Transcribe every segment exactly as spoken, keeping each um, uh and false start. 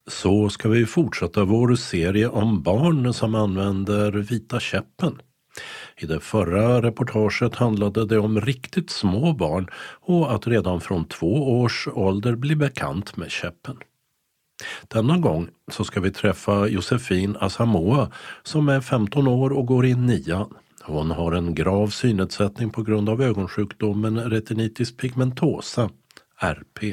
Så ska vi fortsätta vår serie om barn som använder vita käppen. I det förra reportaget handlade det om riktigt små barn och att redan från två års ålder bli bekant med käppen. Denna gång så ska vi träffa Josefin Asamoah som är femton år och går i nian. Hon har en grav synnedsättning på grund av ögonsjukdomen retinitis pigmentosa, R P.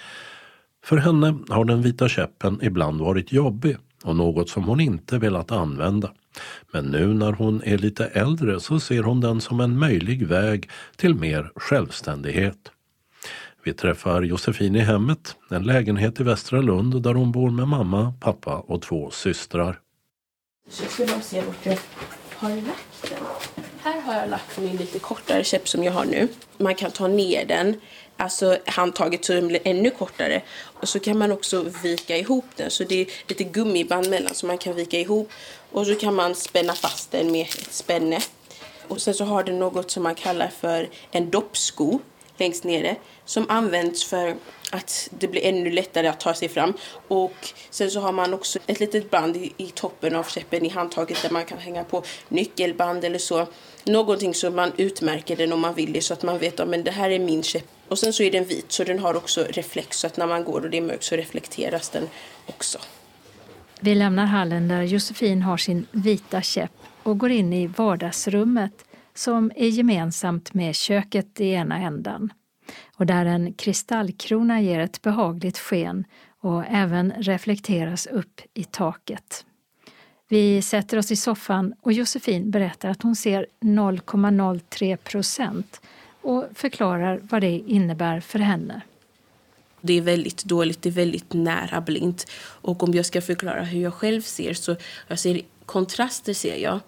För henne har den vita käppen ibland varit jobbig och något som hon inte velat använda. Men nu när hon är lite äldre så ser hon den som en möjlig väg till mer självständighet. Vi träffar Josefin i hemmet, en lägenhet i Västra Lund där hon bor med mamma, pappa och två systrar. Så jag skulle se vart jag har lagt den. Här har jag lagt min lite kortare käpp som jag har nu. Man kan ta ner den, alltså handtaget så den blir ännu kortare. Och så kan man också vika ihop den, så det är lite gummiband mellan så man kan vika ihop. Och så kan man spänna fast den med ett spänne. Och sen så har den något som man kallar för en doppsko längst nere, som används för att det blir ännu lättare att ta sig fram. Och sen så har man också ett litet band i, i toppen av käppen i handtaget där man kan hänga på nyckelband eller så. Någonting som man utmärker den om man vill det, så att man vet att ja, det här är min käpp. Och sen så är den vit, så den har också reflex, så att när man går och det är mörkt så reflekteras den också. Vi lämnar hallen där Josefin har sin vita käpp och går in i vardagsrummet som är gemensamt med köket i ena ändan. Och där en kristallkrona ger ett behagligt sken och även reflekteras upp i taket. Vi sätter oss i soffan och Josefin berättar att hon ser noll komma noll tre procent och förklarar vad det innebär för henne. Det är väldigt dåligt, det är väldigt nära blint. Och om jag ska förklara hur jag själv ser, så jag ser kontraster ser jag.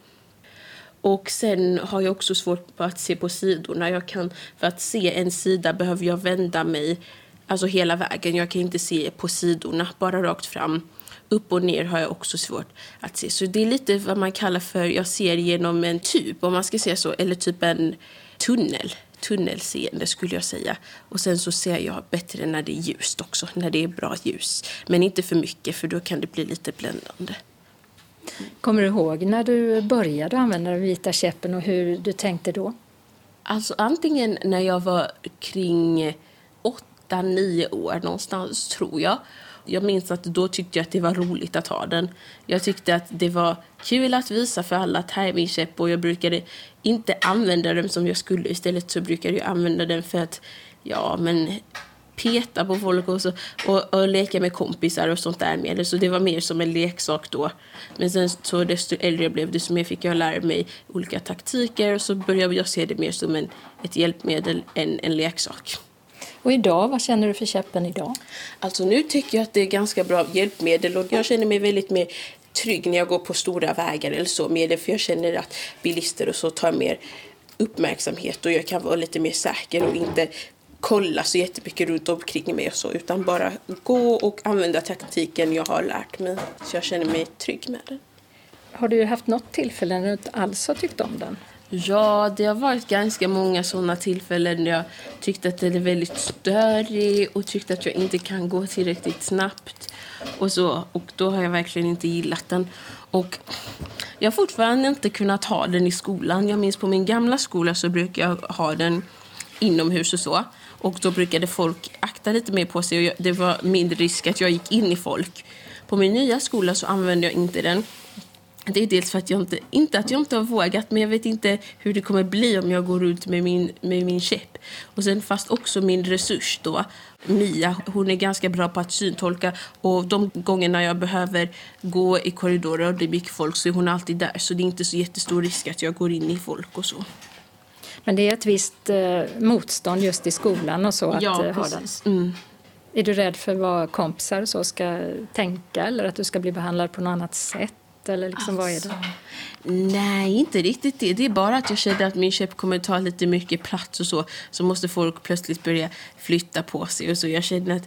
Och sen har jag också svårt på att se på sidorna. Jag kan, för att se en sida behöver jag vända mig alltså hela vägen. Jag kan inte se på sidorna, bara rakt fram. Upp och ner har jag också svårt att se. Så det är lite vad man kallar för, jag ser genom en tub om man ska säga så. Eller typ en tunnel. Tunnelseende skulle jag säga. Och sen så ser jag bättre när det är ljust också. När det är bra ljus. Men inte för mycket, för då kan det bli lite bländande. Kommer du ihåg när du började använda den vita käppen och hur du tänkte då? Alltså antingen när jag var kring åtta nio år någonstans tror jag. Jag minns att då tyckte jag att det var roligt att ha den. Jag tyckte att det var kul att visa för alla att här är min käpp, och jag brukade inte använda den som jag skulle. Istället så brukade jag använda den för att ja men peta på folk och, så, och, och leka med kompisar och sånt där med. Så det var mer som en leksak då. Men sen så desto äldre jag blev, desto mer fick jag lära mig olika taktiker, och så började jag se det mer som en, ett hjälpmedel än en leksak. Och idag, vad känner du för käppen idag? Alltså nu tycker jag att det är ganska bra hjälpmedel, och jag känner mig väldigt mer trygg när jag går på stora vägar eller så med det, för jag känner att bilister och så tar mer uppmärksamhet, och jag kan vara lite mer säker och inte kolla så jättemycket runt omkring mig och så, utan bara gå och använda taktiken jag har lärt mig, så jag känner mig trygg med den. Har du haft något tillfälle när du inte alls har tyckt om den? Ja, det har varit ganska många sådana tillfällen där jag tyckte att den är väldigt störig och tyckte att jag inte kan gå tillräckligt snabbt och så, och då har jag verkligen inte gillat den. Och jag har fortfarande inte kunnat ha den i skolan. Jag minns på min gamla skola så brukar jag ha den inomhus och så, och då brukade folk akta lite mer på sig, och jag, det var mindre risk att jag gick in i folk. På min nya skola så använde jag inte den. Det är dels för att jag inte, inte att jag inte har vågat, men jag vet inte hur det kommer bli om jag går ut med min, med min käpp. Och sen fast också min resurs då, Mia, hon är ganska bra på att syntolka, och de gångerna jag behöver gå i korridorer och det är mycket folk så är hon alltid där. Så det är inte så jättestor risk att jag går in i folk och så. Men det är ett visst eh, motstånd just i skolan och så att ja, eh, ha den. Mm. Är du rädd för vad kompisar så ska tänka, eller att du ska bli behandlad på något annat sätt? Eller liksom, alltså, vad är det? Nej, inte riktigt det. Det är bara att jag känner att min käpp kommer ta lite mycket plats och så. Så måste folk plötsligt börja flytta på sig och så. Jag känner att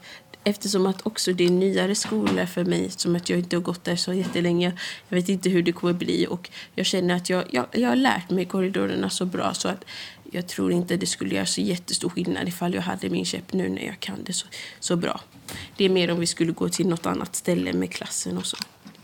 eftersom att också det är nyare skolor för mig, som att jag inte har gått där så jättelänge. Jag vet inte hur det kommer bli, och jag känner att jag, jag, jag har lärt mig korridorerna så bra så att jag tror inte det skulle göra så jättestor skillnad ifall jag hade min käpp nu när jag kan det så, så bra. Det är mer om vi skulle gå till något annat ställe med klassen och så.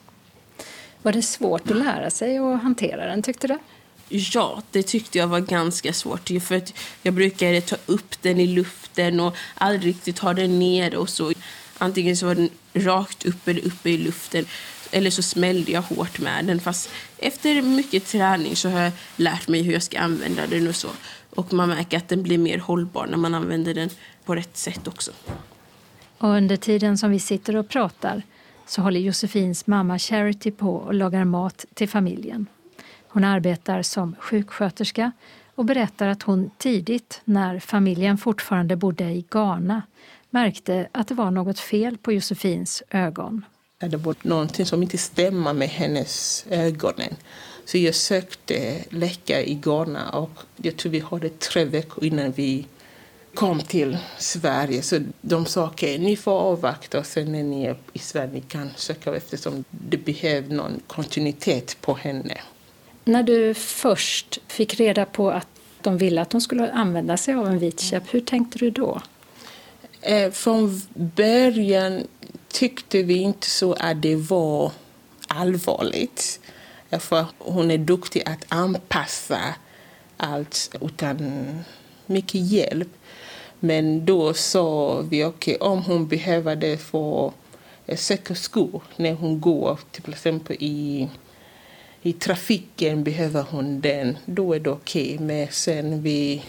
Var det svårt att lära sig att hantera den, tyckte du? Ja, det tyckte jag var ganska svårt. För att jag brukade ta upp den i luften och aldrig riktigt ha den ner. Och så. Antingen så var den rakt upp eller uppe i luften. Eller så smällde jag hårt med den. Fast efter mycket träning så har jag lärt mig hur jag ska använda den och så. Och man märker att den blir mer hållbar när man använder den på rätt sätt också. Och under tiden som vi sitter och pratar så håller Josefins mamma Charity på och lagar mat till familjen. Hon arbetar som sjuksköterska och berättar att hon tidigt, när familjen fortfarande bodde i Ghana, märkte att det var något fel på Josefins ögon. Det var någonting som inte stämmer med hennes ögonen. Så jag sökte läkare i Ghana, och jag tror vi hade tre veckor innan vi kom till Sverige. Så de sa att okay, ni får avvakta, och sen när ni är i Sverige ni kan söka, eftersom det behövs någon kontinuitet på henne. När du först fick reda på att de ville att de skulle använda sig av en vit käpp, hur tänkte du då? Eh, från början tyckte vi inte så att det var allvarligt. För hon är duktig att anpassa allt utan mycket hjälp. Men då sa vi okej, okay, om hon behöver det för söka skor när hon går till exempel i I trafiken behöver hon den, då är det okej. Okay. Men sen vi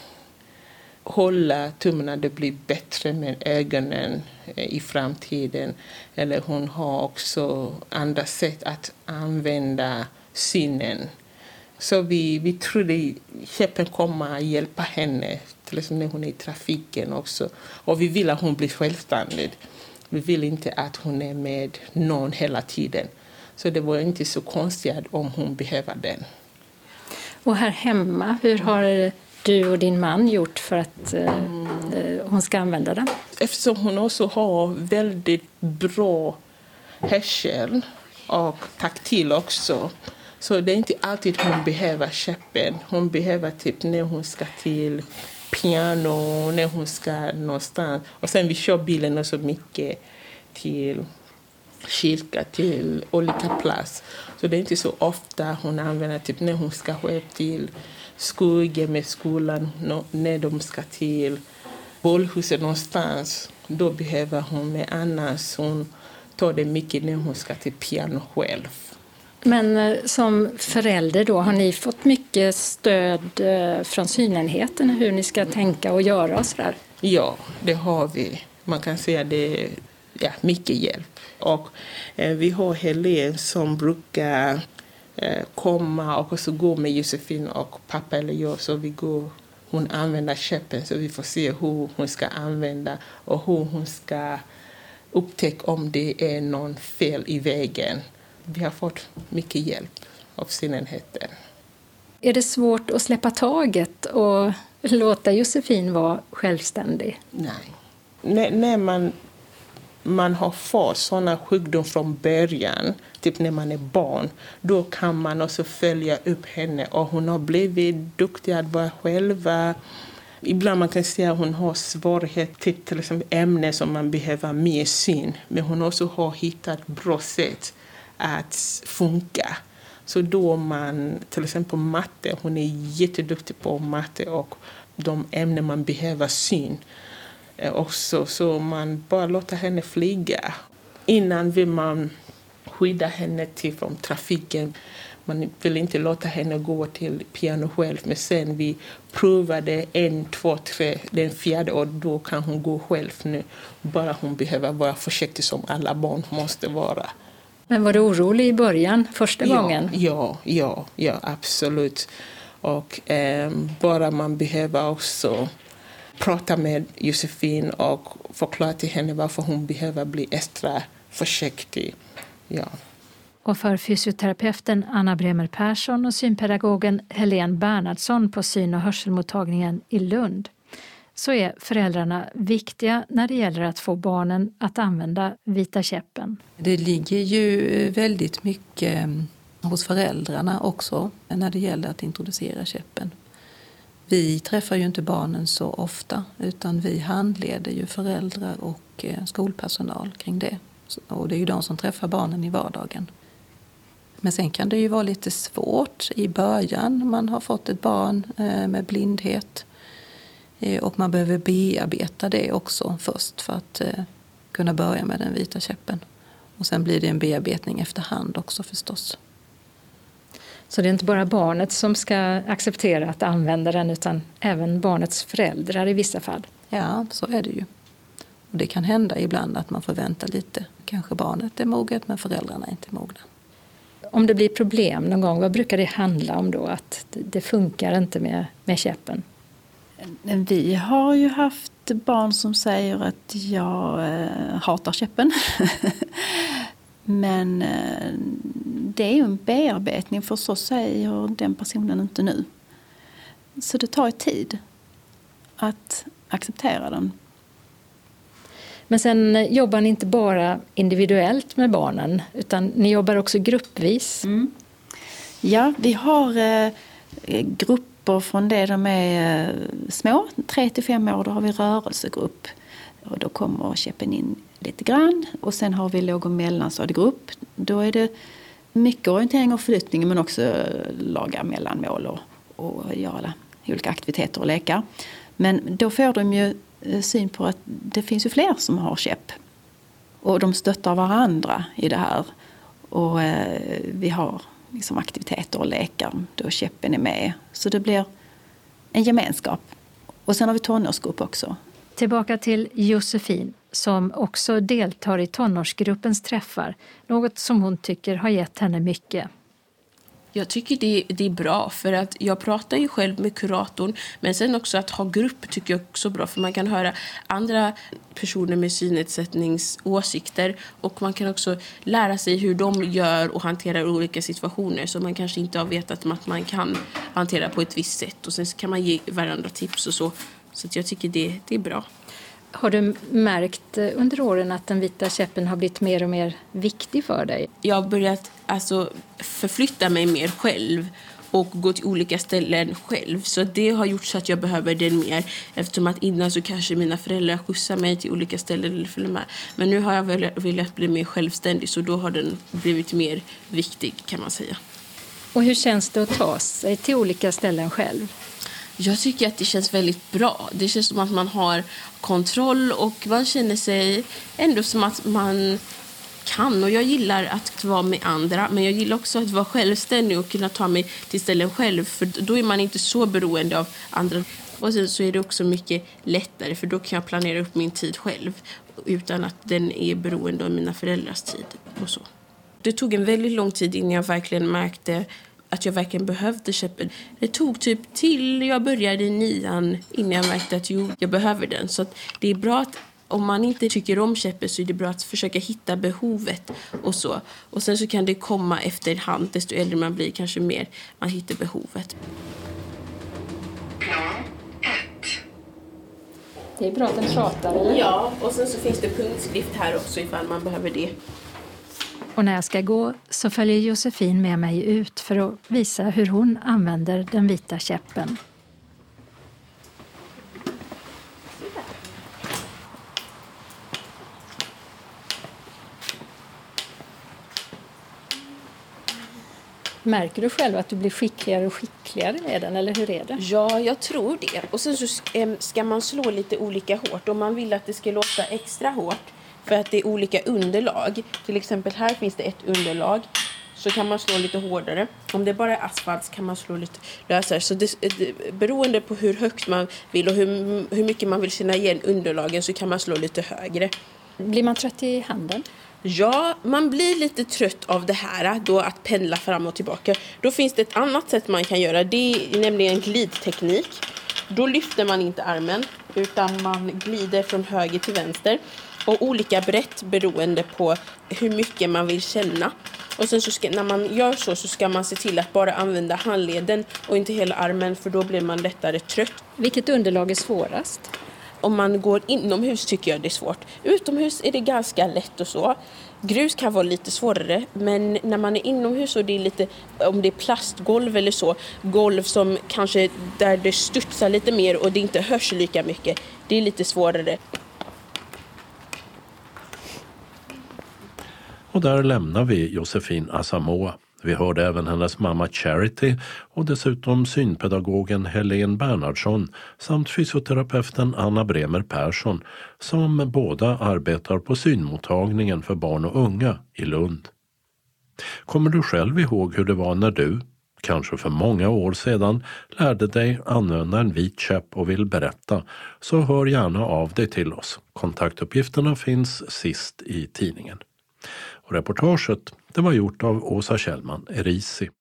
håller tummarna, det blir bättre med ögonen i framtiden. Eller hon har också andra sätt att använda synen. Så vi, vi trodde käppen kommer att hjälpa henne, till exempel när hon är i trafiken också. Och vi vill att hon blir självständig. Vi vill inte att hon är med någon hela tiden. Så det var inte så konstigt om hon behöver den. Och här hemma, hur har du och din man gjort för att eh, hon ska använda den? Eftersom hon också har väldigt bra hörsel och taktil också. Så det är inte alltid hon behöver käppen. Hon behöver typ när hon ska till piano, när hon ska någonstans. Och sen vi kör bilen också mycket till kyrka, till olika plats. Så det är inte så ofta hon använder typ när hon ska själv till skogen med skolan, när de ska till bollhuset någonstans. Då behöver hon, med annars hon tar det mycket när hon ska till piano själv. Men som förälder då, har ni fått mycket stöd från synenheten hur ni ska tänka och göra och sådär? Ja, det har vi. Man kan säga det är ja, mycket hjälp. Och eh, vi har Helen som brukar eh, komma och så gå med Josefin och pappa eller jag. Så vi går, hon använder käppen så vi får se hur hon ska använda och hur hon ska upptäcka om det är någon fel i vägen. Vi har fått mycket hjälp av synenheten. Är det svårt att släppa taget och låta Josefin vara självständig? Nej. N- när man, man har fått sådana sjukdom från början, typ när man är barn, då kan man också följa upp henne. Och hon har blivit duktig att vara själva. Ibland man kan säga att hon har svårighet till, till exempel ämnen som man behöver mer syn. Men hon också har hittat bra sätt att funka. Så då man, till exempel matte, hon är jätteduktig på matte och de ämnen man behöver syn. Också, så man bara låter henne flyga. Innan vill man skydda henne till från trafiken. Man vill inte låta henne gå till piano själv. Men sen vi provade en, två, tre, den fjärde och då kan hon gå själv nu. Bara hon behöver vara försiktig som alla barn måste vara. Men var du orolig i början, första ja, gången? Ja, ja, ja, absolut. Och eh, bara man behöver också prata med Josefin och förklara till henne varför hon behöver bli extra försiktig. Ja. Och för fysioterapeuten Anna Bremer Persson och synpedagogen Helene Bernhardsson på syn- och hörselmottagningen i Lund så är föräldrarna viktiga när det gäller att få barnen att använda vita käppen. Det ligger ju väldigt mycket hos föräldrarna också när det gäller att introducera käppen. Vi träffar ju inte barnen så ofta, utan vi handleder ju föräldrar och skolpersonal kring det. Och det är ju de som träffar barnen i vardagen. Men sen kan det ju vara lite svårt i början. Man har fått ett barn med blindhet och man behöver bearbeta det också först för att kunna börja med den vita käppen. Och sen blir det en bearbetning efterhand också förstås. Så det är inte bara barnet som ska acceptera att använda den utan även barnets föräldrar i vissa fall? Ja, så är det ju. Och det kan hända ibland att man får vänta lite. Kanske barnet är moget men föräldrarna är inte mogna. Om det blir problem någon gång, vad brukar det handla om då? Att det funkar inte med, med käppen? Vi har ju haft barn som säger att jag eh, hatar käppen. Men eh, det är ju en bearbetning, för så säger den personen inte nu. Så det tar tid att acceptera den. Men sen jobbar ni inte bara individuellt med barnen utan ni jobbar också gruppvis. Mm. Ja, vi har eh, grupper från det de är eh, små, tre till fem år, då har vi rörelsegrupp. Och då kommer käppen in lite grann. Och sen har vi låg- och mellanstadiegrupp. Då är det mycket orientering och förflyttning men också laga mellanmål och, och göra olika aktiviteter och lekar. Men då får de ju syn på att det finns ju fler som har käpp. Och de stöttar varandra i det här. Och eh, vi har liksom aktiviteter och lekar då käppen är med. Så det blir en gemenskap. Och sen har vi tonårsgrupp också. Tillbaka till Josefin som också deltar i tonårsgruppens träffar. Något som hon tycker har gett henne mycket. Jag tycker det, det är bra för att jag pratar ju själv med kuratorn, men sen också att ha grupp tycker jag också är bra för man kan höra andra personer med synnedsättningsåsikter och man kan också lära sig hur de gör och hanterar olika situationer som man kanske inte har vetat att man kan hantera på ett visst sätt och sen kan man ge varandra tips och så. Så att jag tycker det, det är bra. Har du märkt under åren att den vita käppen har blivit mer och mer viktig för dig? Jag har börjat alltså, förflytta mig mer själv och gå till olika ställen själv. Så det har gjort så att jag behöver den mer. Eftersom att innan så kanske mina föräldrar skjutsar mig till olika ställen eller följer med. Men nu har jag velat, velat bli mer självständig så då har den blivit mer viktig kan man säga. Och hur känns det att ta sig till olika ställen själv? Jag tycker att det känns väldigt bra. Det känns som att man har kontroll och man känner sig ändå som att man kan. Och jag gillar att vara med andra, men jag gillar också att vara självständig och kunna ta mig till ställen själv. För då är man inte så beroende av andra. Och sen så är det också mycket lättare för då kan jag planera upp min tid själv utan att den är beroende av mina föräldrars tid och så. Det tog en väldigt lång tid innan jag verkligen märkte att jag verkligen behövde käppen. Det tog typ till jag började i nian innan jag märkte att jo, jag behöver den. Så att det är bra att om man inte tycker om käppen så är det bra att försöka hitta behovet och så. Och sen så kan det komma efterhand, desto äldre man blir kanske mer man hittar behovet. Det är bra att den pratar, eller? Ja, och sen så finns det punktskrift här också ifall man behöver det. Och när jag ska gå så följer Josefin med mig ut för att visa hur hon använder den vita käppen. Märker du själv att du blir skickligare och skickligare med den, eller hur är det? Ja, jag tror det. Och sen så ska man slå lite olika hårt. Om man vill att det ska låta extra hårt för att det är olika underlag. Till exempel här finns det ett underlag. Så kan man slå lite hårdare. Om det bara är asfalt kan man slå lite lösare. Så det, det, beroende på hur högt man vill och hur, hur mycket man vill känna igen underlagen så kan man slå lite högre. Blir man trött i handen? Ja, man blir lite trött av det här då att pendla fram och tillbaka. Då finns det ett annat sätt man kan göra. Det är nämligen en glidteknik. Då lyfter man inte armen utan man glider från höger till vänster. Och olika brett beroende på hur mycket man vill känna. Och sen så ska, när man gör så så ska man se till att bara använda handleden och inte hela armen för då blir man lättare trött. Vilket underlag är svårast? om man går inomhus tycker jag det är svårt. Utomhus är det ganska lätt och så. Grus kan vara lite svårare, men när man är inomhus och det är lite, om det är plastgolv eller så, golv som kanske där det studsar lite mer och det inte hörs lika mycket, det är lite svårare. Och där lämnar vi Josefin Asamoah. Vi hörde även hennes mamma Charity och dessutom synpedagogen Helene Bernhardsson samt fysioterapeuten Anna Bremer Persson som båda arbetar på synmottagningen för barn och unga i Lund. Kommer du själv ihåg hur det var när du, kanske för många år sedan, lärde dig använda en vit käpp och vill berätta, så hör gärna av dig till oss. Kontaktuppgifterna finns sist i tidningen. Och reportaget det var gjort av Åsa Kjellman Erisi.